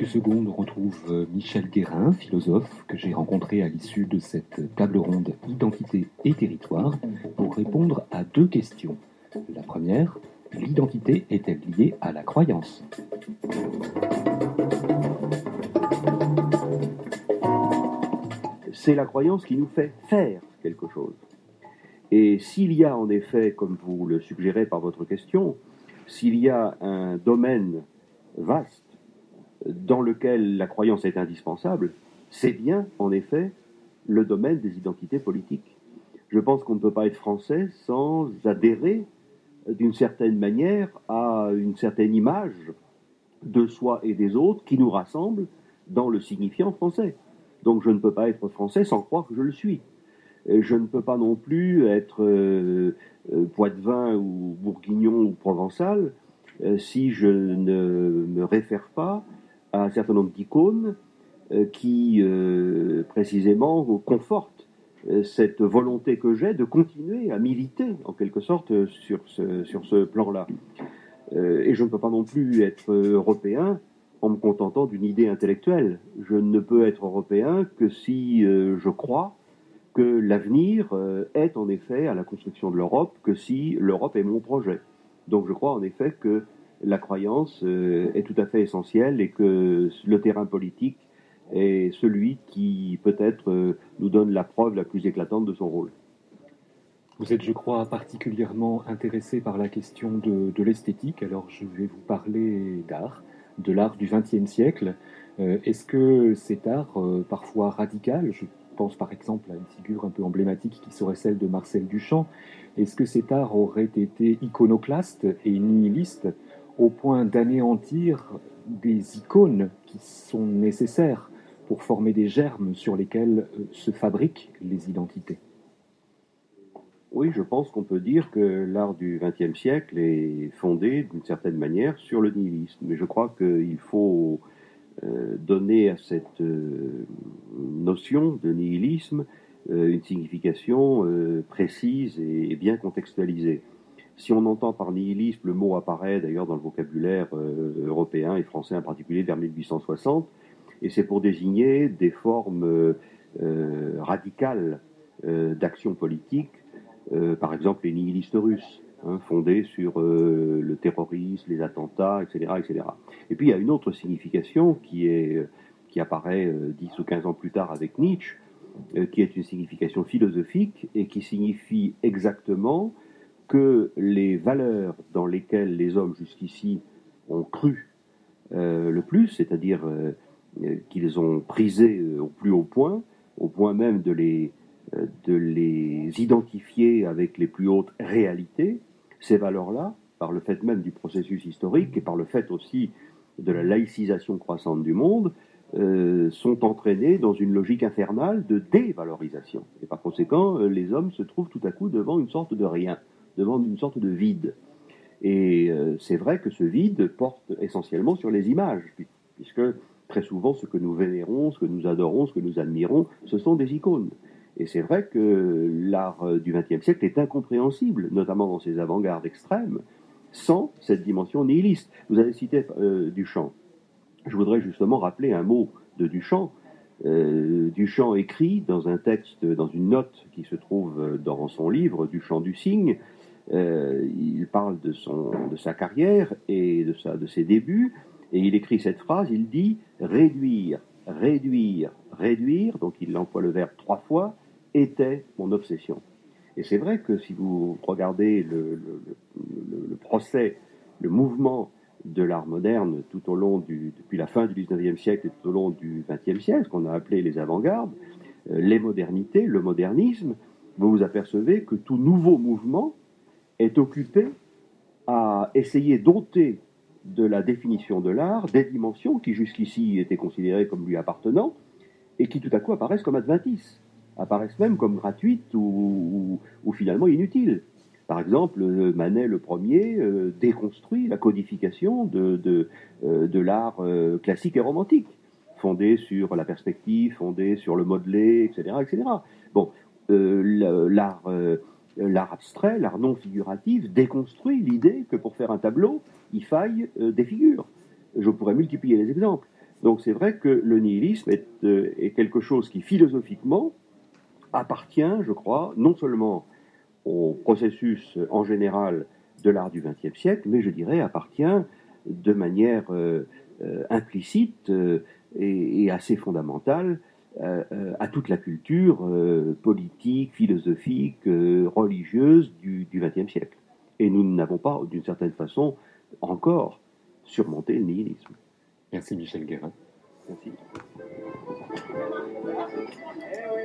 secondes, on retrouve Michel Guérin, philosophe, que j'ai rencontré à l'issue de cette table ronde Identité et territoire, pour répondre à deux questions. La première, l'identité est-elle liée à la croyance ? C'est la croyance qui nous fait faire quelque chose. Et s'il y a en effet, comme vous le suggérez par votre question, s'il y a un domaine vaste dans lequel la croyance est indispensable, c'est bien, en effet, le domaine des identités politiques. Je pense qu'on ne peut pas être français sans adhérer, d'une certaine manière, à une certaine image de soi et des autres qui nous rassemble dans le signifiant français. Donc je ne peux pas être français sans croire que je le suis. Je ne peux pas non plus être poitevin ou bourguignon ou provençal si je ne me réfère pas à un certain nombre d'icônes qui précisément confortent cette volonté que j'ai de continuer à militer en quelque sorte sur ce plan-là. Et je ne peux pas non plus être européen en me contentant d'une idée intellectuelle. Je ne peux être européen que si je crois que l'avenir est en effet à la construction de l'Europe, que si l'Europe est mon projet. Donc je crois en effet que la croyance est tout à fait essentielle et que le terrain politique est celui qui peut-être nous donne la preuve la plus éclatante de son rôle. Vous êtes, je crois, particulièrement intéressé par la question de l'esthétique, alors je vais vous parler d'art, de l'art du XXe siècle. Est-ce que cet art, parfois radical, je pense par exemple à une figure un peu emblématique qui serait celle de Marcel Duchamp, est-ce que cet art aurait été iconoclaste et nihiliste au point d'anéantir des icônes qui sont nécessaires pour former des germes sur lesquels se fabriquent les identités ? Oui, je pense qu'on peut dire que l'art du XXe siècle est fondé d'une certaine manière sur le nihilisme. Mais je crois qu'il faut donner à cette notion de nihilisme une signification précise et bien contextualisée. Si on entend par nihilisme, le mot apparaît d'ailleurs dans le vocabulaire européen et français en particulier vers 1860, et c'est pour désigner des formes radicales d'action politique, par exemple les nihilistes russes, fondés sur le terrorisme, les attentats, etc., etc. Et puis il y a une autre signification qui apparaît 10 ou 15 ans plus tard avec Nietzsche, qui est une signification philosophique et qui signifie exactement que les valeurs dans lesquelles les hommes jusqu'ici ont cru le plus, c'est-à-dire qu'ils ont prisé au plus haut point même de les identifier avec les plus hautes réalités, ces valeurs-là, par le fait même du processus historique et par le fait aussi de la laïcisation croissante du monde, sont entraînées dans une logique infernale de dévalorisation. Et par conséquent, les hommes se trouvent tout à coup devant une sorte de rien, devant une sorte de vide. Et c'est vrai que ce vide porte essentiellement sur les images, puisque très souvent ce que nous vénérons, ce que nous adorons, ce que nous admirons, ce sont des icônes. Et c'est vrai que l'art du XXe siècle est incompréhensible, notamment dans ses avant-gardes extrêmes, sans cette dimension nihiliste. Vous avez cité Duchamp. Je voudrais justement rappeler un mot de Duchamp. Duchamp écrit dans un texte, dans une note qui se trouve dans son livre Duchamp du Cygne, il parle de sa carrière et de ses débuts, et il écrit cette phrase, il dit « réduire, réduire, réduire », donc il emploie le verbe 3 fois, était mon obsession. Et c'est vrai que si vous regardez le procès, le mouvement de l'art moderne tout au long depuis la fin du XIXe siècle et tout au long du XXe siècle, ce qu'on a appelé les avant-gardes, les modernités, le modernisme, vous vous apercevez que tout nouveau mouvement est occupé à essayer d'ôter de la définition de l'art des dimensions qui jusqu'ici étaient considérées comme lui appartenant et qui tout à coup apparaissent comme adventices, apparaissent même comme gratuites ou finalement inutiles. Par exemple, Manet le premier déconstruit la codification de l'art classique et romantique, fondé sur la perspective, fondé sur le modelé, etc., etc. Bon, l'art abstrait, l'art non figuratif, déconstruit l'idée que pour faire un tableau, il faille des figures. Je pourrais multiplier les exemples. Donc c'est vrai que le nihilisme est quelque chose qui philosophiquement appartient, je crois, non seulement au processus en général de l'art du XXe siècle, mais je dirais appartient de manière implicite et assez fondamentale à toute la culture politique, philosophique, religieuse du XXe siècle. Et nous n'avons pas, d'une certaine façon, encore surmonté le nihilisme. Merci Michel Guérin. Merci.